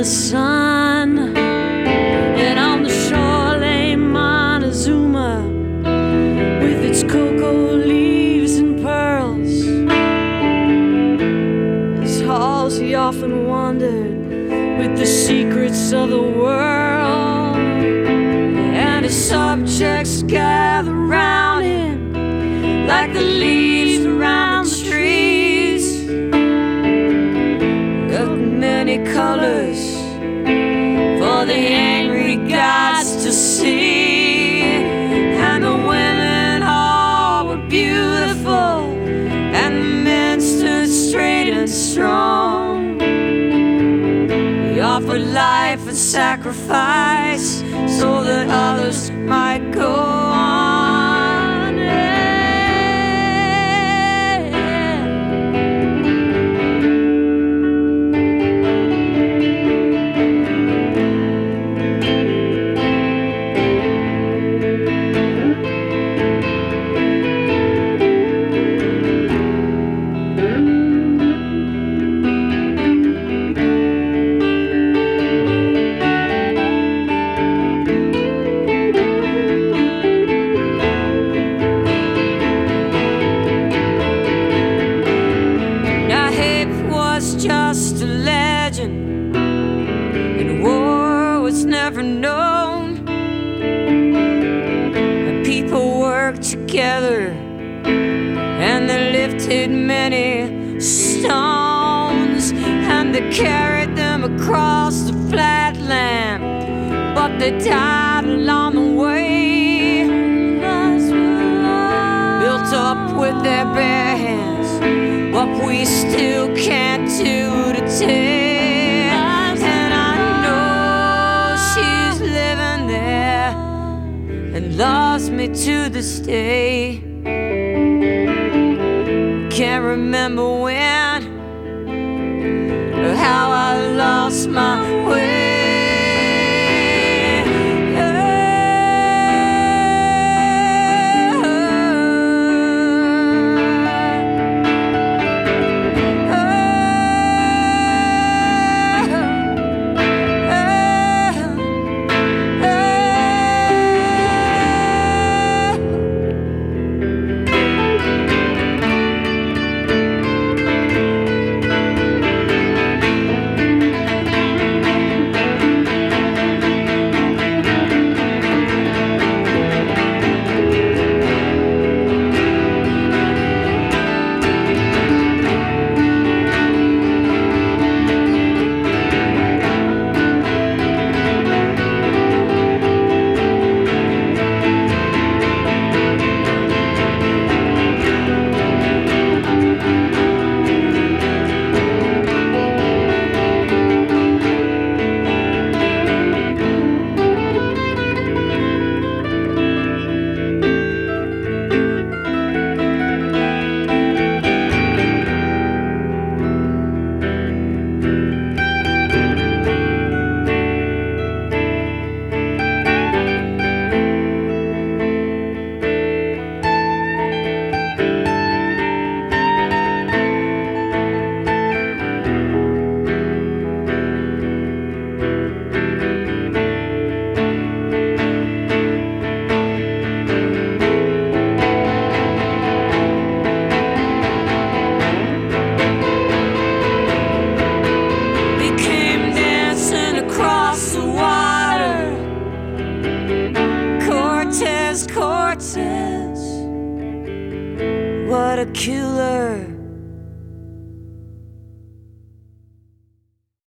the sun. And on the shore lay Montezuma with its cocoa leaves and pearls. His halls he often wandered with the secrets of the world. And his subjects gather round him like the leaves around the trees, of many colors for the angry gods to see. And the women all were beautiful, and the men stood straight and strong. He offered life and sacrifice so that others might go on. Just a legend, and war was never known. The people worked together, and they lifted many stones, and they carried them across the flat land, but they died along the way, built up with their bare hands what we still can't do today. And I know she's living there and loves me to this day. Can't remember when or how I lost my way. Cortez, what a killer.